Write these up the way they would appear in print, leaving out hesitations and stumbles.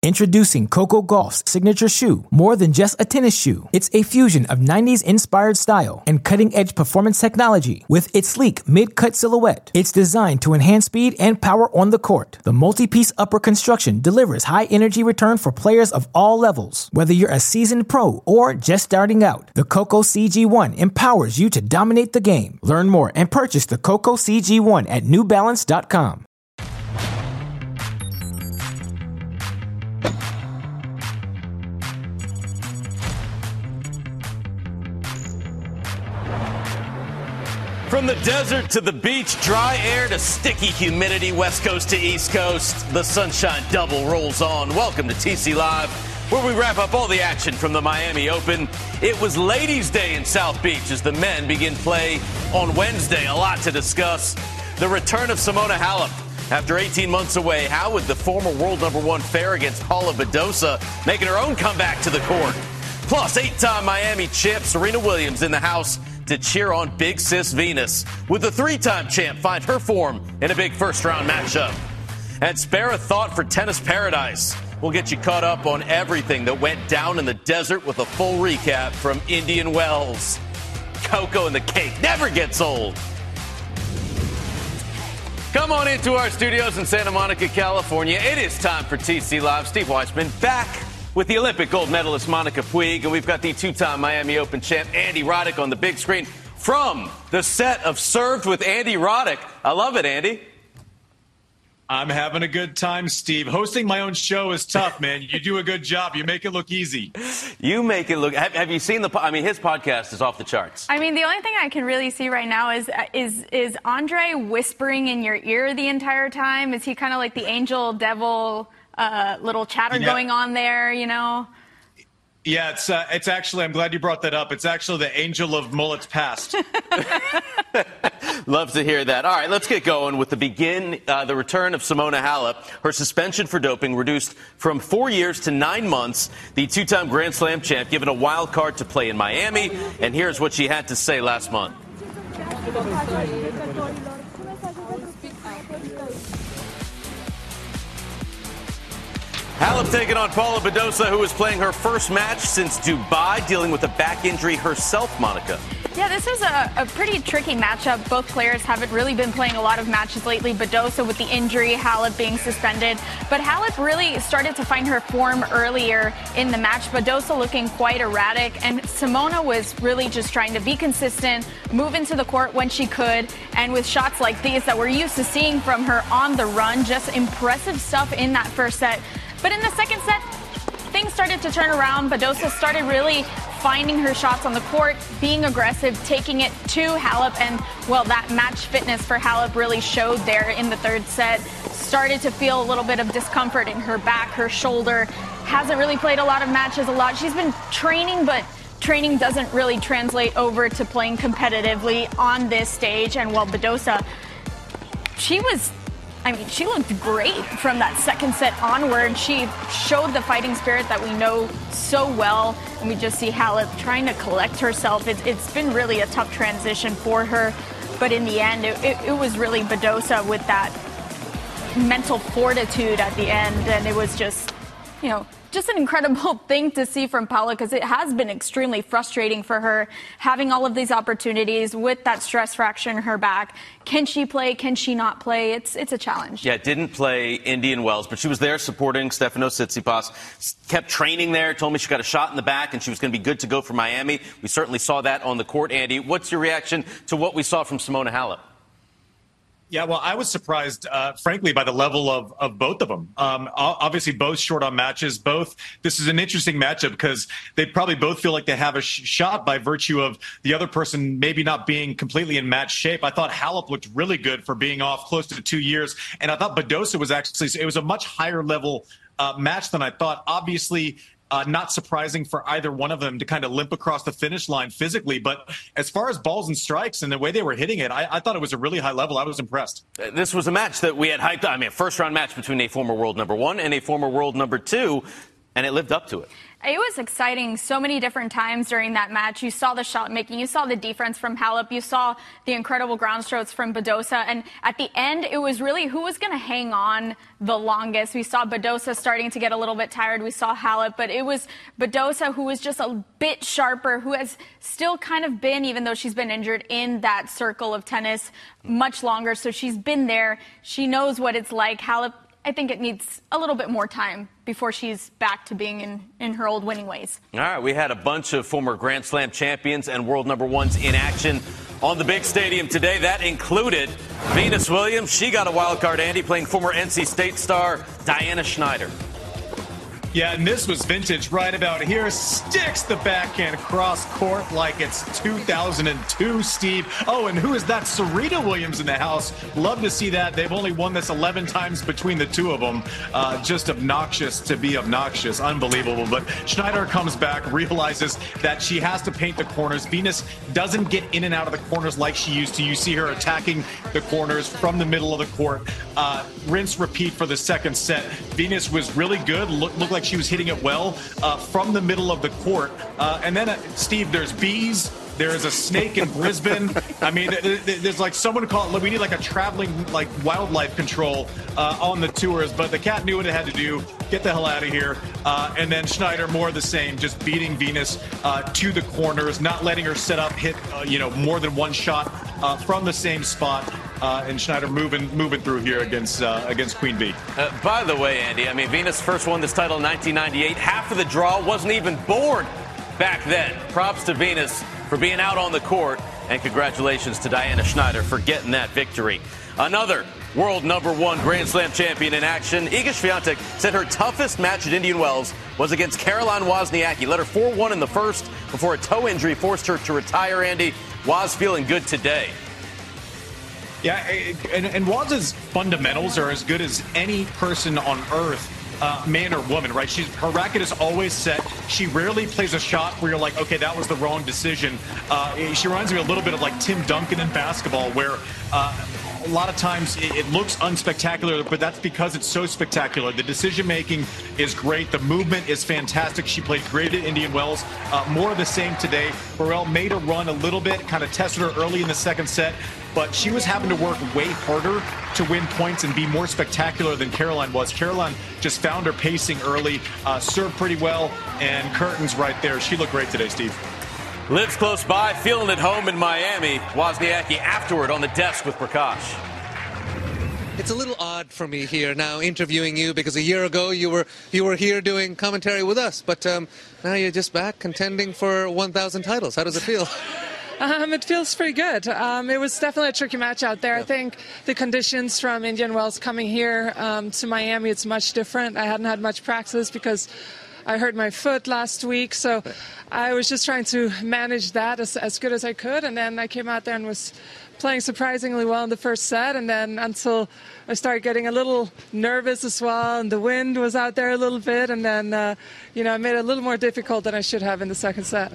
Introducing Coco Gauff's signature shoe, more than just a tennis shoe. It's a fusion of 90s-inspired style and cutting-edge performance technology. With its sleek mid-cut silhouette, it's designed to enhance speed and power on the court. The multi-piece upper construction delivers high-energy return for players of all levels. Whether you're a seasoned pro or just starting out, the Coco CG1 empowers you to dominate the game. Learn more and purchase the Coco CG1 at NewBalance.com. From the desert to the beach, dry air to sticky humidity, West Coast to East Coast, the Sunshine Double rolls on. Welcome to TC Live, where we wrap up all the action from the Miami Open. It was Ladies' Day in South Beach as the men begin play on Wednesday. A lot to discuss. The return of Simona Halep. After 18 months away, how would the former world #1 fare against Paula Badosa making her own comeback to the court? Plus, 8-time Miami champ Serena Williams in the house to cheer on Big Sis Venus. Would the 3-time champ find her form in a big first-round matchup? And spare a thought for Tennis Paradise. We'll get you caught up on everything that went down in the desert with a full recap from Indian Wells. Coco and the cake never gets old. Come on into our studios in Santa Monica, California. It is time for TC Live. Steve Weissman back with the Olympic gold medalist Monica Puig, and we've got the 2-time Miami Open champ Andy Roddick on the big screen from the set of Served with Andy Roddick. I love it, Andy. I'm having a good time, Steve. Hosting my own show is tough, man. You do a good job. You make it look easy. You make it look. Have you seen his podcast is off the charts. I mean, the only thing I can really see right now is Andre whispering in your ear the entire time? Is he kind of like the angel devil? Little chatter going on there, you know? Yeah, it's actually, I'm glad you brought that up. It's actually the angel of mullets past. Love to hear that. All right, let's get going with the return of Simona Halep. Her suspension for doping reduced from 4 years to 9 months. The 2-time Grand Slam champ given a wild card to play in Miami. And here's what she had to say last month. Halep taking on Paula Badosa, who is playing her first match since Dubai, dealing with a back injury herself, Monica. Yeah, this is a pretty tricky matchup. Both players haven't really been playing a lot of matches lately. Badosa with the injury, Halep being suspended. But Halep really started to find her form earlier in the match. Badosa looking quite erratic. And Simona was really just trying to be consistent, move into the court when she could. And with shots like these that we're used to seeing from her on the run, just impressive stuff in that first set. But in the second set, things started to turn around. Badosa started really finding her shots on the court, being aggressive, taking it to Halep. And, well, that match fitness for Halep really showed there in the third set. Started to feel a little bit of discomfort in her back, her shoulder. Hasn't really played a lot of matches a lot. She's been training, but training doesn't really translate over to playing competitively on this stage. And, well, Badosa, she looked great from that second set onward. She showed the fighting spirit that we know so well, and we just see Halep trying to collect herself. It's been really a tough transition for her, but in the end, it was really Badosa with that mental fortitude at the end, and it was just, just an incredible thing to see from Paula, because it has been extremely frustrating for her having all of these opportunities with that stress fracture in her back. Can she play? Can she not play? It's a challenge. Yeah, didn't play Indian Wells, but she was there supporting Stefanos Tsitsipas. Kept training there, told me she got a shot in the back and she was going to be good to go for Miami. We certainly saw that on the court. Andy, what's your reaction to what we saw from Simona Halep? Yeah, well, I was surprised, frankly, by the level of both of them. Obviously, both short on matches. This is an interesting matchup because they probably both feel like they have a shot by virtue of the other person maybe not being completely in match shape. I thought Halep looked really good for being off close to 2 years. And I thought Badosa was it was a much higher level match than I thought. Obviously, not surprising for either one of them to kind of limp across the finish line physically. But as far as balls and strikes and the way they were hitting it, I thought it was a really high level. I was impressed. This was a match that we had hyped up. I mean, a first-round match between a former world #1 and a former world #2, and it lived up to it. It was exciting so many different times during that match. You saw the shot making, you saw the defense from Halep, you saw the incredible ground strokes from Badosa, and at the end it was really who was going to hang on the longest. We saw Badosa starting to get a little bit tired. We saw Halep, but it was Badosa who was just a bit sharper, who has still kind of been, even though she's been injured, in that circle of tennis much longer. So she's been there. She knows what it's like. Halep, I think it needs a little bit more time before she's back to being in her old winning ways. All right, we had a bunch of former Grand Slam champions and world number ones in action on the big stadium today. That included Venus Williams. She got a wild card, Andy, playing former NC State star Diana Schneider. Yeah, and this was vintage right about here. Sticks the backhand cross court like it's 2002, Steve. Oh, and who is that? Serena Williams in the house. Love to see that. They've only won this 11 times between the two of them. Just obnoxious to be obnoxious. Unbelievable. But Schneider comes back, realizes that she has to paint the corners. Venus doesn't get in and out of the corners like she used to. You see her attacking the corners from the middle of the court. Rinse, repeat for the second set. Venus was really good. Looked like she was hitting it well from the middle of the court. And then, Steve, there's bees. There is a snake in Brisbane. I mean, there's like someone called, we need like a traveling like wildlife control on the tours. But the cat knew what it had to do. Get the hell out of here. And then Schneider, more of the same, just beating Venus to the corners, not letting her set up, hit more than one shot from the same spot. And Schneider moving through here against Queen Bee. By the way, Andy, I mean, Venus first won this title in 1998. Half of the draw wasn't even born back then. Props to Venus for being out on the court, and congratulations to Diana Schneider for getting that victory. Another world number one Grand Slam champion in action. Iga Swiatek said her toughest match at Indian Wells was against Caroline Wozniacki. Led her 4-1 in the first before a toe injury forced her to retire, Andy. Woz feeling good today. Yeah, and Woz's fundamentals are as good as any person on earth, man or woman, right? Her racket is always set. She rarely plays a shot where you're like, okay, that was the wrong decision. She reminds me a little bit of like Tim Duncan in basketball, where a lot of times it looks unspectacular, but that's because it's so spectacular. The decision-making is great. The movement is fantastic. She played great at Indian Wells. More of the same today. Burrell made her run a little bit, kind of tested her early in the second set, but she was having to work way harder to win points and be more spectacular than Caroline was. Caroline just found her pacing early, served pretty well, and curtains right there. She looked great today, Steve. Lives close by, feeling at home in Miami. Wozniacki afterward on the desk with Prakash. It's a little odd for me here now interviewing you, because a year ago you were here doing commentary with us, but now you're just back contending for 1,000 titles. How does it feel? It feels pretty good. It was definitely a tricky match out there. Yeah. I think the conditions from Indian Wells coming here to Miami, it's much different. I hadn't had much practice because I hurt my foot last week, so I was just trying to manage that as good as I could, and then I came out there and was playing surprisingly well in the first set, and then until I started getting a little nervous as well, and the wind was out there a little bit, and then I made it a little more difficult than I should have in the second set.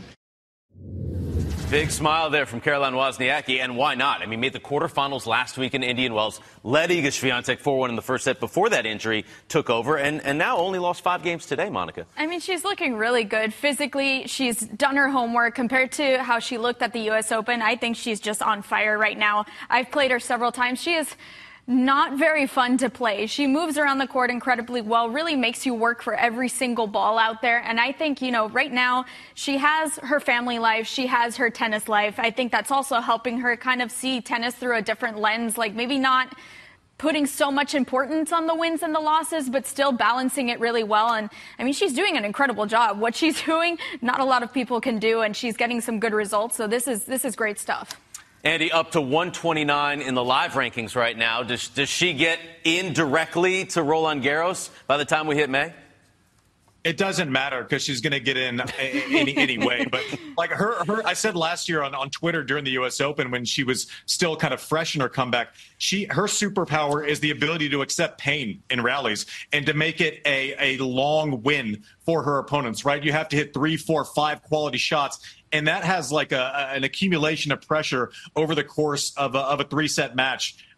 Big smile there from Caroline Wozniacki, and why not? I mean, made the quarterfinals last week in Indian Wells, led Iga Swiatek 4-1 in the first set before that injury took over, and now only lost 5 games today, Monica. I mean, she's looking really good. Physically, she's done her homework compared to how she looked at the U.S. Open. I think she's just on fire right now. I've played her several times. She is not very fun to play. She moves around the court incredibly well, really makes you work for every single ball out there. And I think, right now she has her family life. She has her tennis life. I think that's also helping her kind of see tennis through a different lens, like maybe not putting so much importance on the wins and the losses, but still balancing it really well. And I mean, she's doing an incredible job. What she's doing, not a lot of people can do, and she's getting some good results. So this is great stuff. Andy, up to 129 in the live rankings right now. Does she get in directly to Roland Garros by the time we hit May? It doesn't matter because she's going to get in anyway. But like her, I said last year on Twitter during the U.S. Open when she was still kind of fresh in her comeback, her superpower is the ability to accept pain in rallies and to make it a long win for her opponents. Right? You have to hit 3, 4, 5 quality shots. And that has like an accumulation of pressure over the course of a 3-set match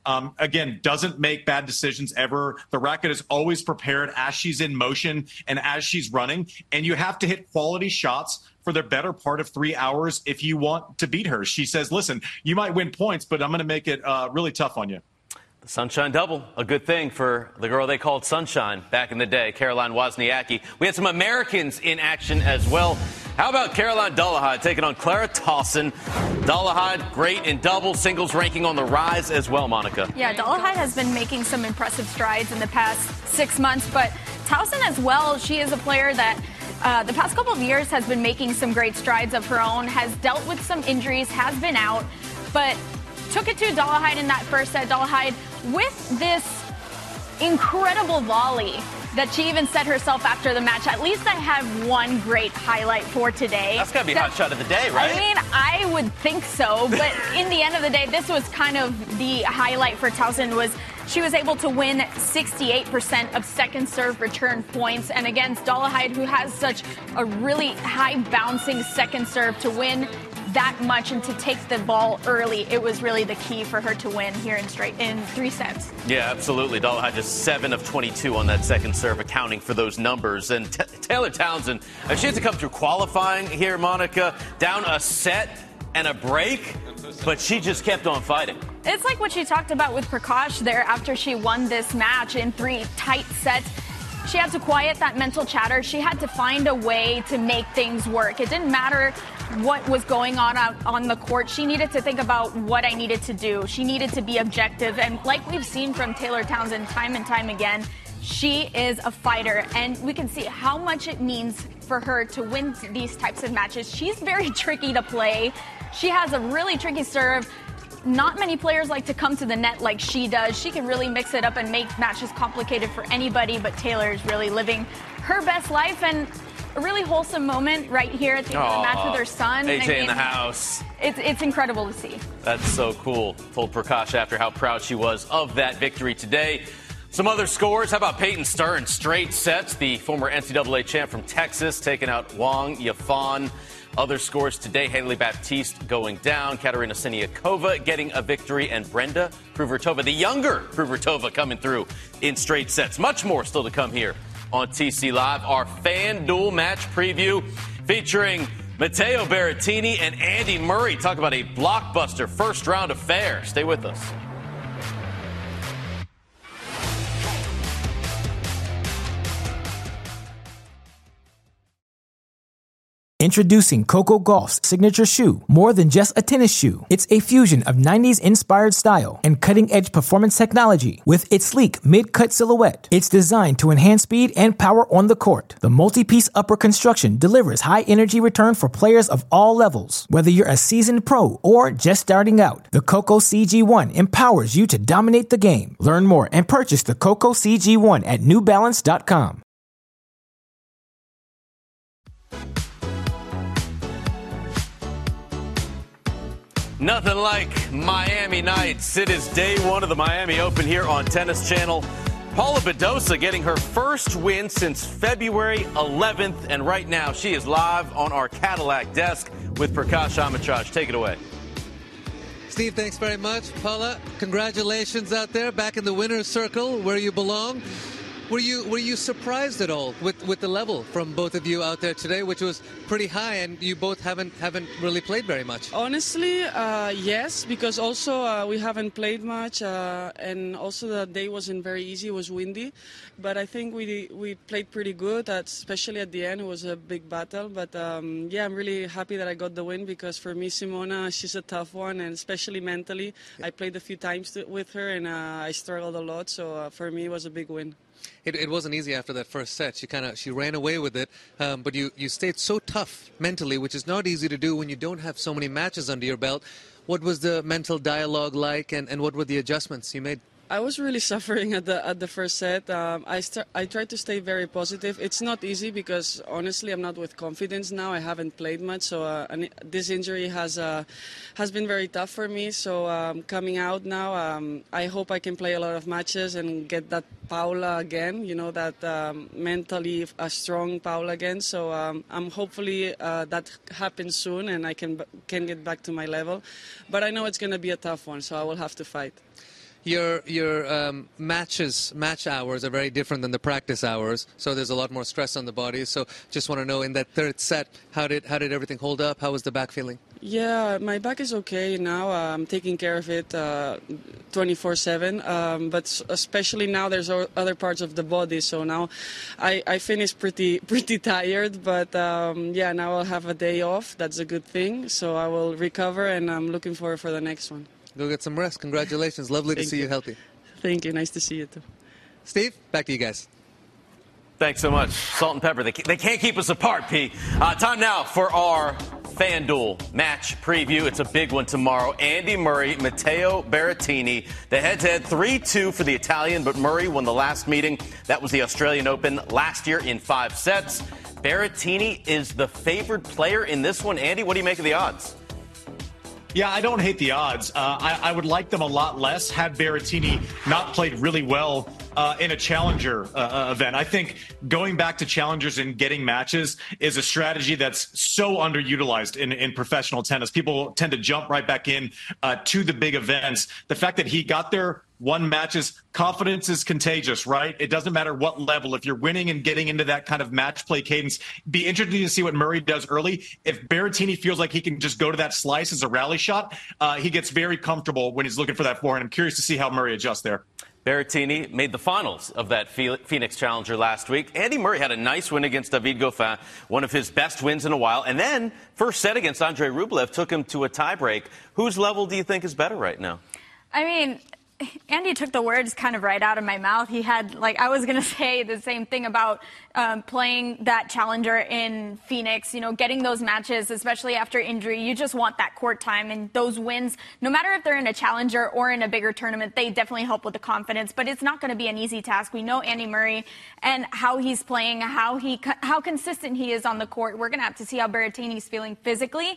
Again, doesn't make bad decisions ever. The racket is always prepared as she's in motion and as she's running. And you have to hit quality shots for the better part of 3 hours if you want to beat her. She says, listen, you might win points, but I'm going to make it really tough on you. The Sunshine Double, a good thing for the girl they called Sunshine back in the day, Caroline Wozniacki. We had some Americans in action as well. How about Caroline Dolehide taking on Clara Tauson? Dolehide, great in doubles, singles ranking on the rise as well, Monica. Yeah, Dolehide has been making some impressive strides in the past 6 months, but Tauson as well, she is a player that the past couple of years has been making some great strides of her own, has dealt with some injuries, has been out, but took it to Dolehide in that first set. Dolehide with this incredible volley that she even said herself after the match. At least I have one great highlight for today. That's got to be hot shot of the day, right? I mean, I would think so, but in the end of the day, this was kind of the highlight for Tauson. Was she was able to win 68% of second serve return points, and against Dolehide, who has such a really high bouncing second serve, to win that much and to take the ball early, it was really the key for her to win here in 3 sets. Yeah, absolutely. Dolehide just 7 of 22 on that second serve, accounting for those numbers. And Taylor Townsend, she had to come through qualifying here, Monica, down a set and a break, but she just kept on fighting. It's like what she talked about with Prakash there after she won this match in 3 tight sets. She had to quiet that mental chatter. She had to find a way to make things work. It didn't matter what was going on the court. She needed to think about what I needed to do. She needed to be objective. And like we've seen from Taylor Townsend time and time again, she is a fighter. And we can see how much it means for her to win these types of matches. She's very tricky to play. She has a really tricky serve. Not many players like to come to the net like she does. She can really mix it up and make matches complicated for anybody, but Taylor is really living her best life, and a really wholesome moment right here at the end of the match with her son. AJ in the house. It's incredible to see. That's so cool. Told Prakash after how proud she was of that victory today. Some other scores. How about Peyton Stern? Straight sets. The former NCAA champ from Texas taking out Wang Yafan. Other scores today, Haley Baptiste going down, Katerina Siniakova getting a victory, and Brenda Fruhvirtova, the younger Fruhvirtova, coming through in straight sets. Much more still to come here on TC Live. Our FanDuel match preview featuring Matteo Berrettini and Andy Murray. Talk about a blockbuster first round affair. Stay with us. Introducing Coco Gauff's signature shoe, more than just a tennis shoe. It's a fusion of 90s inspired style and cutting-edge performance technology with its sleek mid-cut silhouette. It's designed to enhance speed and power on the court. The multi-piece upper construction delivers high energy return for players of all levels. Whether you're a seasoned pro or just starting out, the Coco CG1 empowers you to dominate the game. Learn more and purchase the Coco CG1 at NewBalance.com. Nothing like Miami nights. It is day one of the Miami Open here on Tennis Channel. Paula Badosa getting her first win since February 11th, and right now she is live on our Cadillac desk with Prakash Amritraj. Take it away. Steve, thanks very much. Paula, congratulations out there, back in the winner's circle where you belong. Were you surprised at all with the level from both of you out there today, which was pretty high, and you both haven't really played very much? Honestly, yes, because also we haven't played much, and also the day wasn't very easy. It was windy, but I think we played pretty good. Especially at the end, it was a big battle. But yeah, I'm really happy that I got the win, because for me, Simona, she's a tough one, and especially mentally. I played a few times with her, and I struggled a lot. So for me, it was a big win. It wasn't easy after that first set. She ran away with it, but you stayed so tough mentally, which is not easy to do when you don't have so many matches under your belt. What was the mental dialogue like, and what were the adjustments you made? I was really suffering at the first set. I tried to stay very positive. It's not easy because honestly I'm not with confidence now. I haven't played much, so this injury has been very tough for me. So coming out now, I hope I can play a lot of matches and get that Paula again. You know, that mentally a strong Paula again. So I'm hopefully that happens soon and I can get back to my level. But I know it's going to be a tough one, so I will have to fight. Your match hours are very different than the practice hours, so there's a lot more stress on the body. So just want to know, in that third set, how did everything hold up? How was the back feeling? Yeah, my back is okay now. I'm taking care of it 24/7. But especially now, there's other parts of the body. So now, I finished pretty tired. But yeah, now I'll have a day off. That's a good thing. So I will recover, and I'm looking forward for the next one. Go get some rest. Congratulations. Lovely to see you healthy. Thank you. Nice to see you too. Steve, back to you guys. Thanks so much. Salt and pepper. They can't keep us apart, P. Time now for our FanDuel match preview. It's a big one tomorrow. Andy Murray, Matteo Berrettini. The head-to-head 3-2 for the Italian, but Murray won the last meeting. That was the Australian Open last year in 5 sets. Berrettini is the favored player in this one. Andy, what do you make of the odds? Yeah, I don't hate the odds. I would like them a lot less had Berrettini not played really well in a challenger event. I think going back to challengers and getting matches is a strategy that's so underutilized in professional tennis. People tend to jump right back in to the big events. The fact that he got there, won matches, confidence is contagious, right? It doesn't matter what level. If you're winning and getting into that kind of match play cadence, be interesting to see what Murray does early. If Berrettini feels like he can just go to that slice as a rally shot, he gets very comfortable when he's looking for that forehand. I'm curious to see how Murray adjusts there. Berrettini made the finals of that Phoenix Challenger last week. Andy Murray had a nice win against David Goffin, one of his best wins in a while. And then first set against Andrei Rublev took him to a tiebreak. Whose level do you think is better right now? I mean, Andy took the words kind of right out of my mouth. He had, I was going to say the same thing about playing that challenger in Phoenix, getting those matches, especially after injury. You just want that court time, and those wins, no matter if they're in a challenger or in a bigger tournament, they definitely help with the confidence. But it's not going to be an easy task. We know Andy Murray and how he's playing, how consistent he is on the court. We're going to have to see how Berrettini's feeling physically.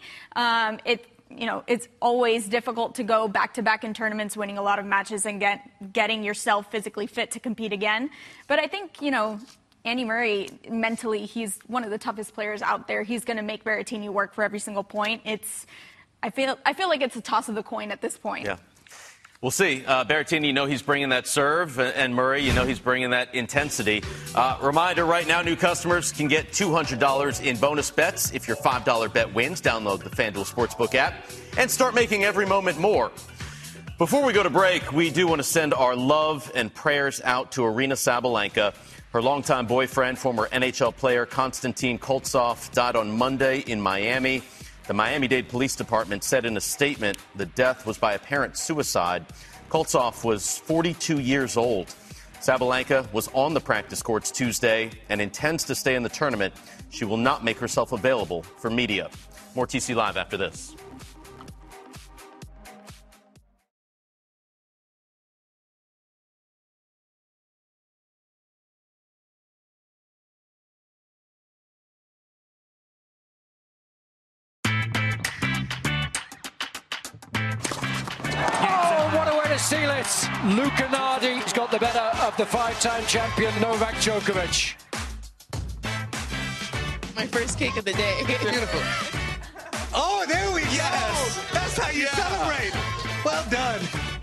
It's always difficult to go back-to-back in tournaments, winning a lot of matches and getting yourself physically fit to compete again. But I think, Andy Murray, mentally, he's one of the toughest players out there. He's going to make Berrettini work for every single point. I feel like it's a toss of the coin at this point. Yeah. We'll see. Berrettini, he's bringing that serve, and Murray, he's bringing that intensity. Reminder right now, new customers can get $200 in bonus bets if your $5 bet wins. Download the FanDuel Sportsbook app and start making every moment more. Before we go to break, we do want to send our love and prayers out to Aryna Sabalenka. Her longtime boyfriend, former NHL player Konstantin Koltsov, died on Monday in Miami. The Miami-Dade Police Department said in a statement the death was by apparent suicide. Koltsov was 42 years old. Sabalenka was on the practice courts Tuesday and intends to stay in the tournament. She will not make herself available for media. More TC Live after this. Seal it. Luca Nardi's got the better of the 5-time champion Novak Djokovic. My first cake of the day. Beautiful. Oh, there we go. Yes. That's how you celebrate. Well done.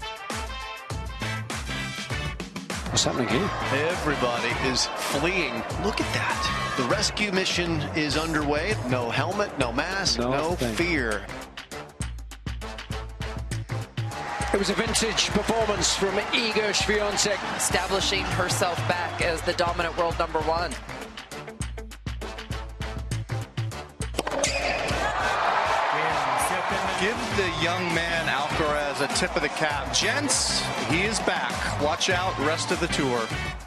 What's happening here? Everybody is fleeing. Look at that. The rescue mission is underway. No helmet, no mask, no fear. It was a vintage performance from Iga Swiatek, establishing herself back as the dominant world number one. Give the young man Alcaraz a tip of the cap. Gents, he is back. Watch out, rest of the tour.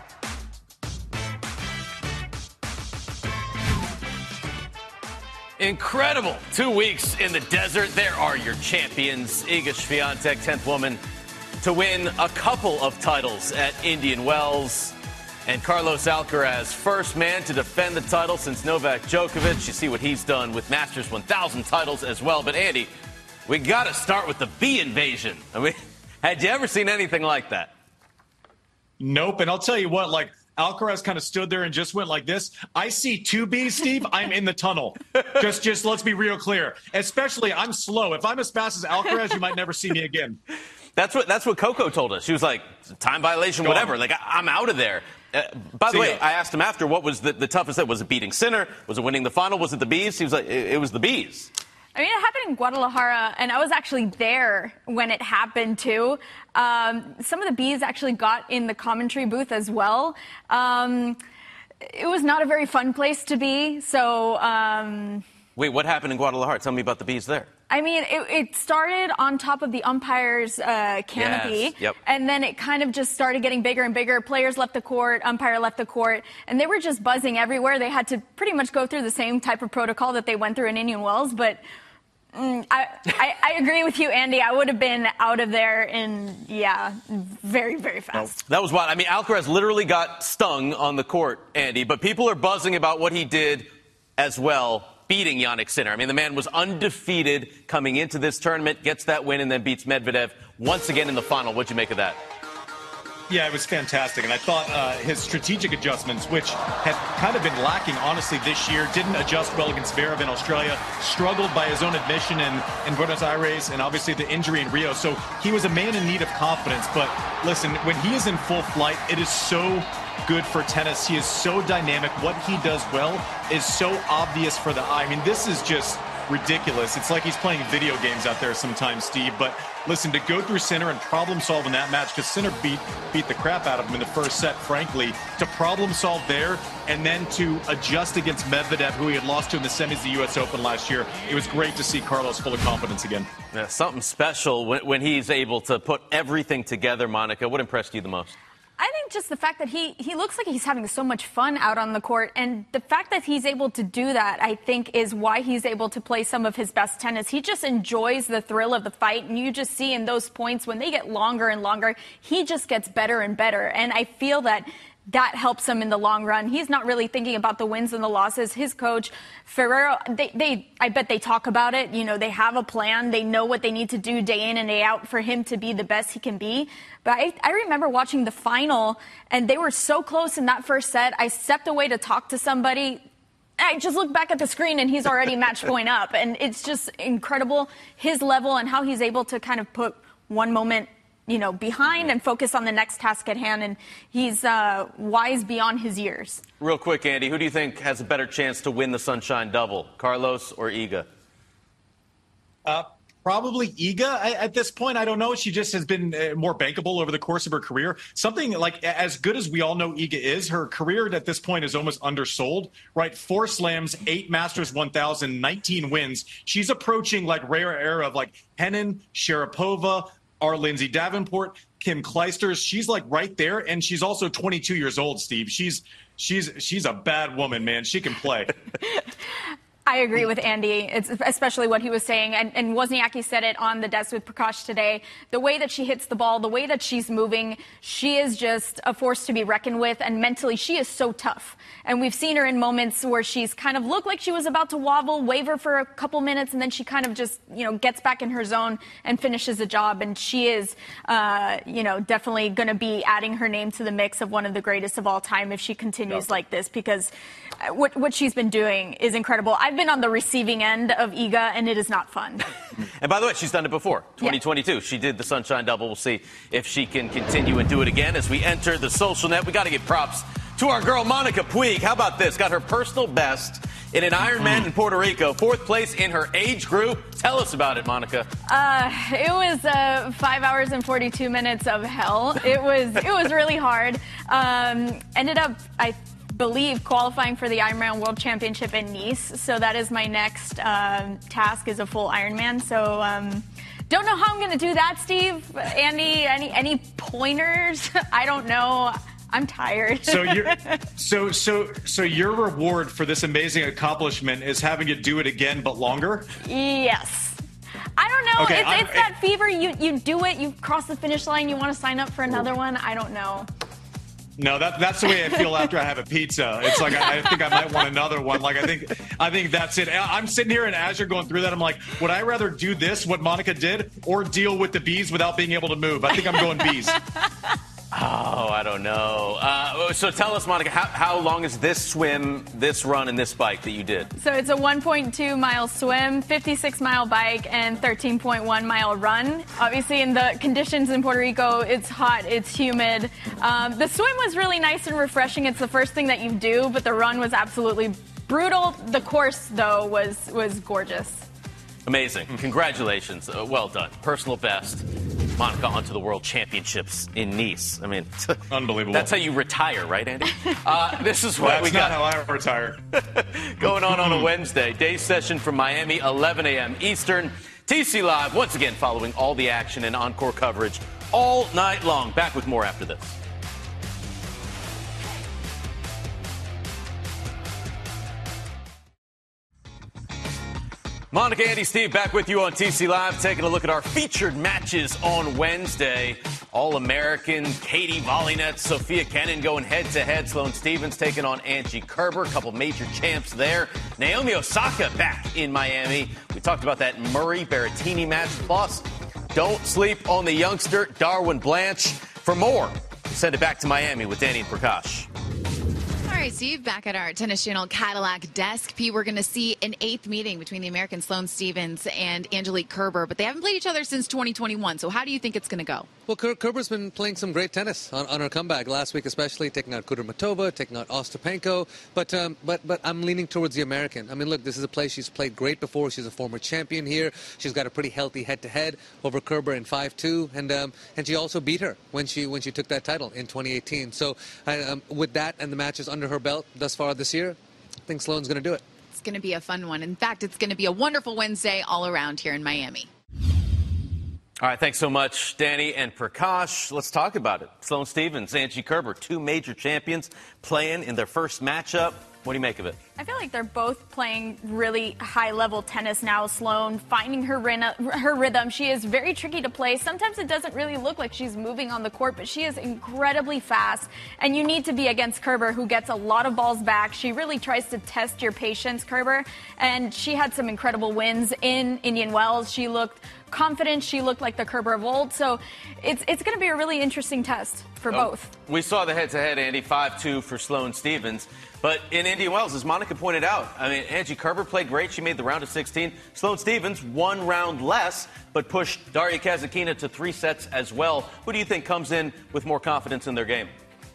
Incredible. 2 weeks in the desert. There are your champions. Iga Swiatek, 10th woman to win a couple of titles at Indian Wells. And Carlos Alcaraz, first man to defend the title since Novak Djokovic. You see what he's done with Masters 1000 titles as well. But Andy, we got to start with the bee invasion. I mean, had you ever seen anything like that? Nope. And I'll tell you what, Alcaraz kind of stood there and just went like this. I see 2 bees, Steve. I'm in the tunnel. Just let's be real clear. Especially, I'm slow. If I'm as fast as Alcaraz, you might never see me again. That's what Coco told us. She was like, time violation, whatever. Like, I'm out of there. By the way, I asked him after, what was the toughest thing? Was it beating Sinner? Was it winning the final? Was it the Bees? He was like, it was the Bees. I mean, it happened in Guadalajara, and I was actually there when it happened, too. Some of the Bees actually got in the commentary booth as well. It was not a very fun place to be, so... Wait, what happened in Guadalajara? Tell me about the Bees there. I mean, it started on top of the umpire's canopy, yes. Yep. And then it kind of just started getting bigger and bigger. Players left the court, umpire left the court, and they were just buzzing everywhere. They had to pretty much go through the same type of protocol that they went through in Indian Wells, but I agree with you, Andy. I would have been out of there very, very fast. That was wild. I mean, Alcaraz literally got stung on the court, Andy, but people are buzzing about what he did as well, beating Jannik Sinner. I mean, the man was undefeated coming into this tournament, gets that win, and then beats Medvedev once again in the final. What'd you make of that? Yeah, it was fantastic. And I thought his strategic adjustments, which had kind of been lacking, honestly, this year, didn't adjust well against Zverev in Australia, struggled by his own admission in Buenos Aires, and obviously the injury in Rio. So he was a man in need of confidence. But listen, when he is in full flight, it is so good for tennis. He is so dynamic. What he does well is so obvious for the eye. I mean, this is just ridiculous. It's like he's playing video games out there sometimes, Steve. But listen, to go through Sinner and problem solve in that match, because Sinner beat the crap out of him in the first set, frankly, to problem solve there and then to adjust against Medvedev, who he had lost to in the semis of the U.S. Open last year. It was great to see Carlos full of confidence again. Yeah, something special when he's able to put everything together, Monica. What impressed you the most? I think just the fact that he looks like he's having so much fun out on the court, and the fact that he's able to do that, I think, is why he's able to play some of his best tennis. He just enjoys the thrill of the fight, and you just see in those points when they get longer and longer, he just gets better and better. And I feel that helps him in the long run. He's not really thinking about the wins and the losses. His coach, Ferrero, I bet they talk about it. You know, they have a plan. They know what they need to do day in and day out for him to be the best he can be. But I remember watching the final, and they were so close in that first set. I stepped away to talk to somebody. I just looked back at the screen, and he's already match point up. And it's just incredible, his level and how he's able to kind of put one moment behind and focus on the next task at hand. And he's wise beyond his years. Real quick, Andy, who do you think has a better chance to win the Sunshine Double, Carlos or Iga? Probably Iga at this point. I don't know. She just has been more bankable over the course of her career. Something like, as good as we all know Iga is, her career at this point is almost undersold, right? 4 slams, 8 Masters 1000, 19 wins. She's approaching like rare era of like Henin, Sharapova, our Lindsay Davenport, Kim Clijsters. She's like right there, and she's also 22 years old, Steve. She's a bad woman, man. She can play. I agree with Andy. It's especially what he was saying. And Wozniacki said it on the desk with Prakash today. The way that she hits the ball, the way that she's moving, she is just a force to be reckoned with. And mentally, she is so tough. And we've seen her in moments where she's kind of looked like she was about to wobble, waver for a couple minutes, and then she kind of just, gets back in her zone and finishes the job. And she is, definitely going to be adding her name to the mix of one of the greatest of all time if she continues like this, because what she's been doing is incredible. I've been on the receiving end of Iga, and it is not fun. And by the way, she's done it before. 2022, yeah. She did the Sunshine Double. We'll see if she can continue and do it again as we enter the social net. We got to give props to our girl, Monica Puig. How about this? Got her personal best in an Ironman in Puerto Rico. 4th place in her age group. Tell us about it, Monica. It was 5 hours and 42 minutes of hell. It was really hard. Ended up, I believe, qualifying for the Ironman World Championship in Nice. So that is my next task, is a full Ironman. So don't know how I'm going to do that, Steve. Andy, any pointers? I don't know. I'm tired. So your reward for this amazing accomplishment is having to do it again, but longer? Yes. I don't know. Okay, it's that fever. You do it. You cross the finish line. You want to sign up for another one. I don't know. No, that's the way I feel after I have a pizza. It's like I think I might want another one. Like I think that's it. I'm sitting here, and as you're going through that, I'm like, would I rather do this, what Monica did, or deal with the bees without being able to move? I think I'm going bees. Oh, I don't know. So tell us, Monica, how long is this swim, this run, and this bike that you did? So it's a 1.2-mile swim, 56-mile bike, and 13.1-mile run. Obviously, in the conditions in Puerto Rico, it's hot, it's humid. The swim was really nice and refreshing. It's the first thing that you do, but the run was absolutely brutal. The course, though, was gorgeous. Amazing. Congratulations. Well done. Personal best. Monica onto the World Championships in Nice. I mean, unbelievable. That's how you retire, right, Andy? This is what we got. That's not how I retire. Going on a Wednesday. Day session from Miami, 11 a.m. Eastern. TC Live, once again, following all the action and encore coverage all night long. Back with more after this. Monica, Andy, Steve, back with you on TC Live, taking a look at our featured matches on Wednesday. All-American Katie Volleynet, Sophia Kenin going head-to-head. Sloane Stephens taking on Angie Kerber. A couple major champs there. Naomi Osaka back in Miami. We talked about that Murray-Berrettini match. Plus, don't sleep on the youngster, Darwin Blanche. For more, send it back to Miami with Danny and Prakash. All right, Steve, back at our Tennis Channel Cadillac desk. Pete, we're going to see an 8th meeting between the American Sloane Stephens and Angelique Kerber, but they haven't played each other since 2021. So how do you think it's going to go? Well, Kerber's been playing some great tennis on her comeback last week, especially taking out Kudermetova, taking out Ostapenko. But I'm leaning towards the American. I mean, look, this is a place she's played great before. She's a former champion here. She's got a pretty healthy head-to-head over Kerber in 5-2, and she also beat her when she took that title in 2018. So with that and the matches under her belt thus far this year, I think Sloane's going to do it. It's going to be a fun one. In fact, it's going to be a wonderful Wednesday all around here in Miami. All right, thanks so much, Danny and Prakash. Let's talk about it. Sloane Stephens, Angie Kerber, two major champions playing in their first matchup. What do you make of it? I feel like they're both playing really high-level tennis now. Sloane finding her rhythm. She is very tricky to play. Sometimes it doesn't really look like she's moving on the court, but she is incredibly fast. And you need to be against Kerber, who gets a lot of balls back. She really tries to test your patience, Kerber. And she had some incredible wins in Indian Wells. She looked confident. She looked like the Kerber of old. So it's going to be a really interesting test for both. We saw the head-to-head, Andy, 5-2 for Sloane Stephens. But in Indian Wells, as Monica pointed out, I mean, Angie Kerber played great. She made the round of 16. Sloane Stephens, one round less, but pushed Daria Kasatkina to 3 sets as well. Who do you think comes in with more confidence in their game?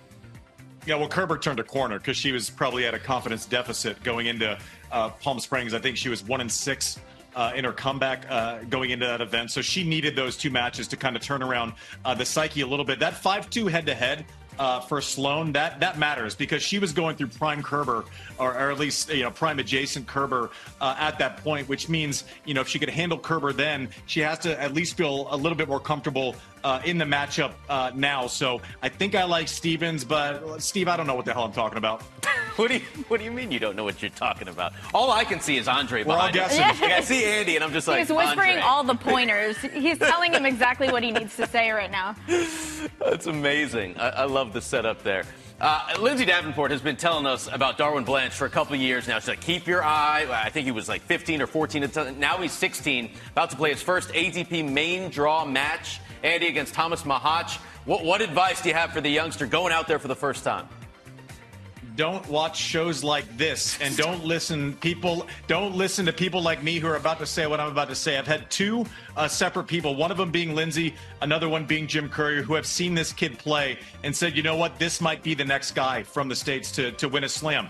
Yeah, well, Kerber turned a corner because she was probably at a confidence deficit going into Palm Springs. I think she was 1-6 in her comeback going into that event. So she needed those two matches to kind of turn around the psyche a little bit. That 5-2 head-to-head for Sloane, that matters because she was going through prime Kerber, or at least prime adjacent Kerber at that point, which means if she could handle Kerber, then she has to at least feel a little bit more comfortable in the matchup now. So I think I like Stephens, but Steve, I don't know what the hell I'm talking about. What do you mean you don't know what you're talking about? All I can see is Andre behind him. Like, I see Andy, and I'm just like, he's whispering Andre. all the pointers. He's telling him exactly what he needs to say right now. That's amazing. I love the setup there. Lindsay Davenport has been telling us about Darwin Blanche for a couple of years now. She's like, keep your eye. I think he was like 15 or 14. Now he's 16, about to play his first ATP main draw match, Andy, against Thomas Mahac. What advice do you have for the youngster going out there for the first time? Don't watch shows like this, and don't listen to people like me who are about to say what I'm about to say. I've had two separate people, one of them being Lindsay, another one being Jim Courier, who have seen this kid play and said, you know what, this might be the next guy from the States to win a slam.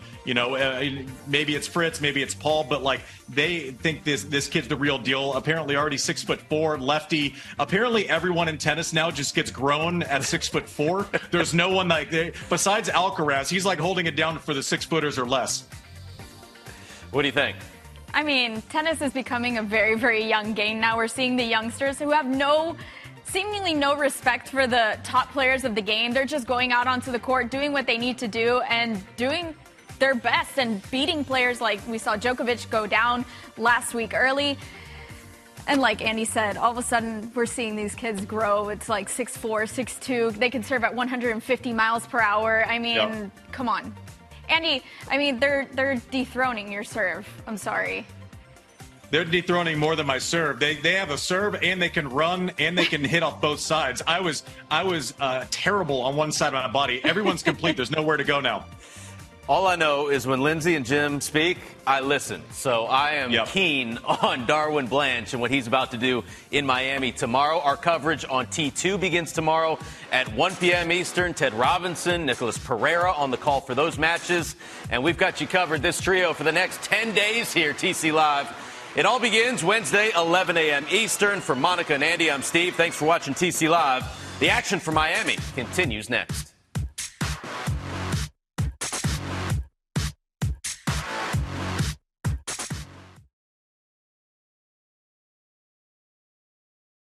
Maybe it's Fritz, maybe it's Paul, but like they think this kid's the real deal. Apparently already 6'4", lefty. Apparently everyone in tennis now just gets grown at 6'4". There's no one besides Alcaraz. He's like holding it down for the 6-footers or less. What do you think? I mean, tennis is becoming a very, very young game now. We're seeing the youngsters who have seemingly no respect for the top players of the game. They're just going out onto the court, doing what they need to do, and doing their best and beating players like we saw Djokovic go down last week early. And like Andy said, all of a sudden we're seeing these kids grow. It's like 6'4", 6'2". They can serve at 150 miles per hour. I mean, Come on. Andy, I mean, they're dethroning your serve. I'm sorry. They're dethroning more than my serve. They have a serve, and they can run, and they can hit off both sides. I was terrible on one side of my body. Everyone's complete. There's nowhere to go now. All I know is when Lindsay and Jim speak, I listen. So I am keen on Darwin Blanche and what he's about to do in Miami tomorrow. Our coverage on T2 begins tomorrow at 1 p.m. Eastern. Ted Robinson, Nicholas Pereira on the call for those matches. And we've got you covered, this trio, for the next 10 days here, TC Live. It all begins Wednesday, 11 a.m. Eastern. For Monica and Andy, I'm Steve. Thanks for watching TC Live. The action from Miami continues next.